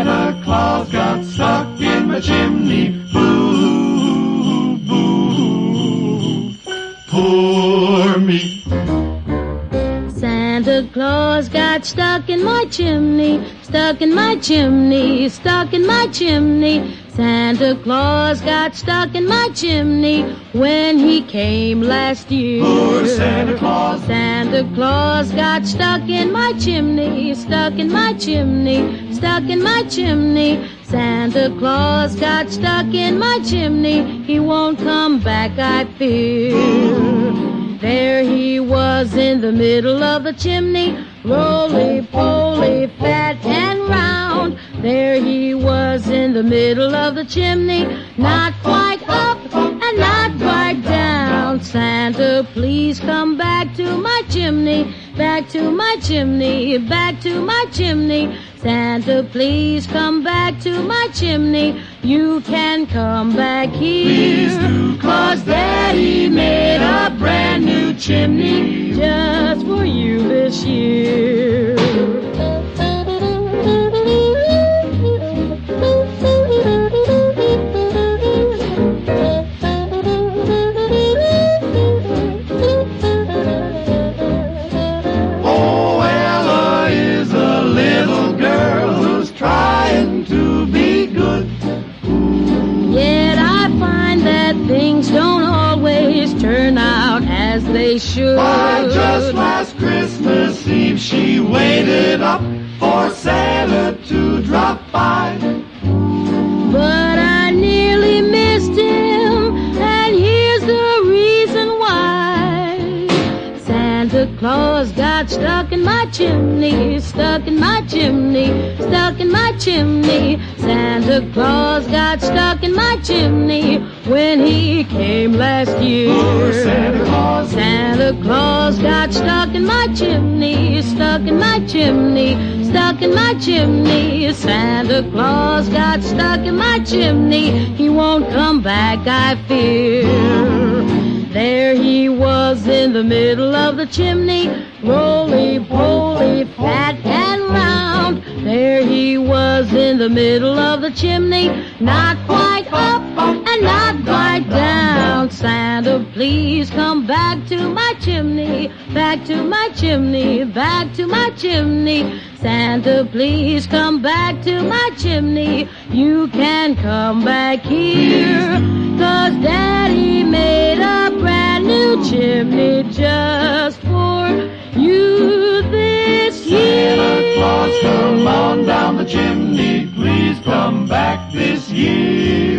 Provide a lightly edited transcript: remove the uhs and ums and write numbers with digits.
Santa Claus got stuck in my chimney. Boo, boo, poor me. Santa Claus got stuck in my chimney, stuck in my chimney, stuck in my chimney. Santa Claus got stuck in my chimney when he came last year. Poor Santa Claus. Santa Claus got stuck in my chimney, stuck in my chimney, stuck in my chimney. Santa Claus got stuck in my chimney. He won't come back, I fear. There he was in the middle of the chimney, roly-poly, fat and round. There he was in the middle of the chimney, not quite up and not quite down. Santa, please come back to my chimney, back to my chimney, back to my chimney. Santa, please come back to my chimney. You can come back here, Please do, 'cause Daddy made a brand new chimney just for you this year. Oh, Ella is a little girl who's trying to be good. Yet I find that things don't always turn out as they should. Why, just last Christmas Eve she waited up for Santa to drop by. But I nearly missed him, and here's the reason why. Santa Claus got stuck in my chimney, stuck in my chimney, stuck in my chimney. Santa Claus got stuck in my chimney when he came last year. Poor Santa Claus. Santa Claus got stuck in my chimney, stuck in my chimney, stuck in my chimney. Santa Claus got stuck in my chimney. He won't come back, I fear. There he was in the middle of the chimney, roly-poly, fat and round. There he was in the middle of the chimney, not quite up and not quite down. Santa, please come back to my chimney, back to my chimney, back to my chimney. Santa, please come back to my chimney. You can come back here, 'cause Daddy made a brand new chimney just for you this year. Santa Claus, come on down the chimney. Please come back this year.